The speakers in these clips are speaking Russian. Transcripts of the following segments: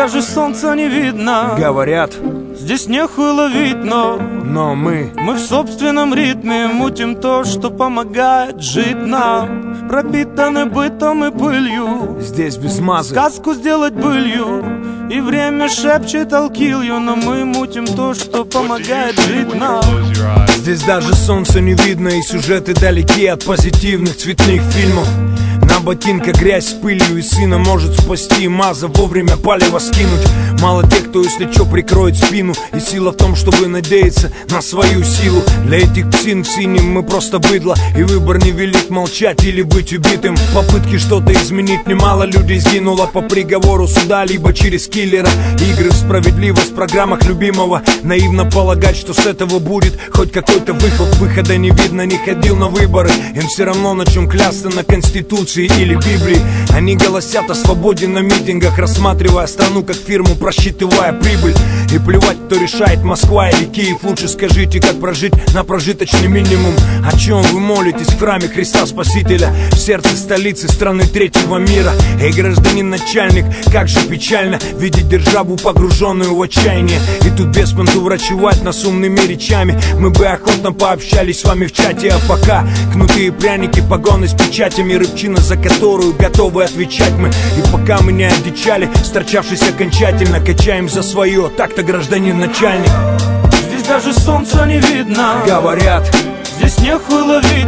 даже солнца не видно. Говорят, здесь нехуй ловить, но мы в собственном ритме мутим то, что помогает жить нам. Пропитаны бытом и пылью, здесь без мазы. Сказку сделать былью, и время шепчет I'll kill you, но мы мутим то, что помогает жить нам. Здесь даже солнца не видно, и сюжеты далеки от позитивных цветных фильмов. На ботинках грязь с пылью, и сына может спасти маза, вовремя палево скинуть. Мало тех, кто если чё прикроет спину, и сила в том, чтобы надеяться на свою силу. Для этих псин в синем мы просто быдло, и выбор невелик, молчать или быть убитым. Попытки что-то изменить немало людей сгинуло по приговору суда, либо через киллера. Игры в справедливость в программах любимого. Наивно полагать, что с этого будет хоть какой-то выход. Выхода не видно, не ходил на выборы. Им все равно на чем клясться, на Конституции или Библии. Они голосят о свободе на митингах, рассматривая страну как фирму, просчитывая прибыль. И плевать, кто решает, Москва или Киев. Лучше скажите, как прожить на прожиточный минимум. О чем вы молитесь в храме Христа Спасителя, в сердце столицы страны третьего мира? Эй, гражданин начальник, как же печально видеть державу, погруженную в отчаяние. И тут без понту врачевать нас умными речами. Мы бы охотно пообщались с вами в чате, а пока кнуты и пряники, погоны с печатями, рыбчина, за которую готовы отвечать мы. И пока мы не одичали, сторчавшись окончательно, качаем за свое. Так-то, гражданин начальник. Здесь даже солнца не видно. Говорят, здесь нехуй ловить,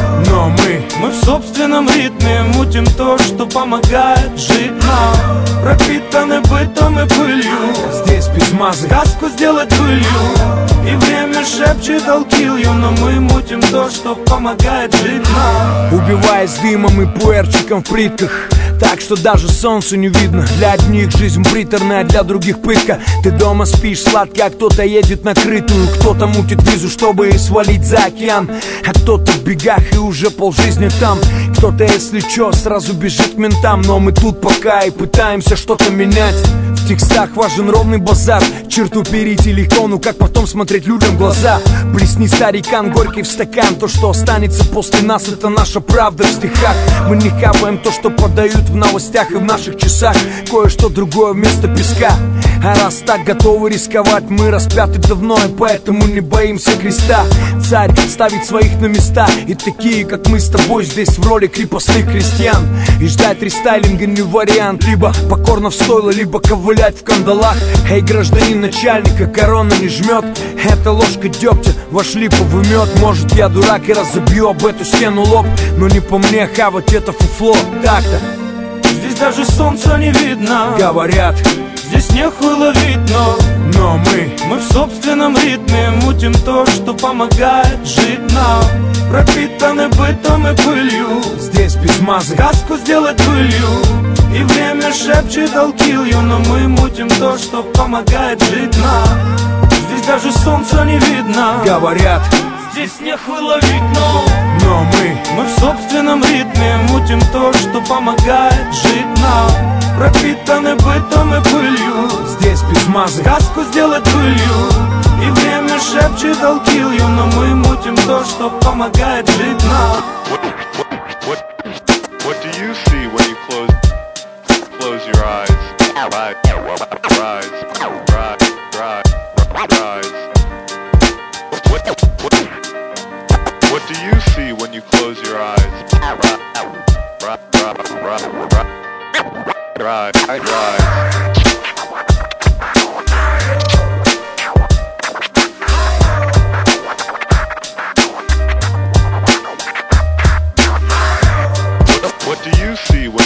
но мы в собственном ритме мутим то, что помогает жить нам. Пропитаны бытом и пылью, здесь без мазы. Сказку сделать былью, и время шепчет I'll kill you, но мы мутим то, что помогает жить нам. Убиваясь дымом и пуэрчиком в плитках, так что даже солнцу не видно. Для одних жизнь приторная, для других пытка. Ты дома спишь сладко, а кто-то едет на крытую. Кто-то мутит визу, чтобы свалить за океан, а кто-то в бегах и уже полжизни там. Кто-то, если чё, сразу бежит к ментам. Но мы тут пока и пытаемся что-то менять. В текстах важен ровный базар. Черту перейти легко, ну как потом смотреть людям в глаза? Плесни, старикан, горький в стакан. То, что останется после нас, это наша правда в стихах. Мы не хапаем то, что подают в новостях и в наших часах. Кое-что другое вместо песка. А раз так готовы рисковать, мы распяты давно, и поэтому не боимся креста. Царь ставит своих на места, и такие, как мы с тобой, здесь в роли крепостных крестьян. И ждать рестайлинга не вариант. Либо покорно в стойло, либо ковылять в кандалах. Эй, гражданин начальника, корона не жмет. Это ложка дегтя, ваш липовый мед. Может, я дурак и разобью об эту стену лоб, но не по мне хавать это фуфло. Так-то. Здесь даже солнца не видно. Говорят, здесь нехуй ловить, но мы в собственном ритме мутим то, что помогает жить нам. Пропитаны бытом и пылью, здесь без мазы. Сказку сделать былью, и время шепчет I'll kill you, но мы мутим то, что помогает жить нам. Здесь даже солнца не видно. Говорят, здесь нехуй ловить, но мы в собственном ритме мутим то, что помогает жить нам. Пропитаны бытом и пылью, здесь без мазы. Сказку сделать былью, и время шепчет I'll kill you, но мы мутим то, что помогает жить нам. What do you see when you close your eyes? What do you see when you close your eyes? What do you see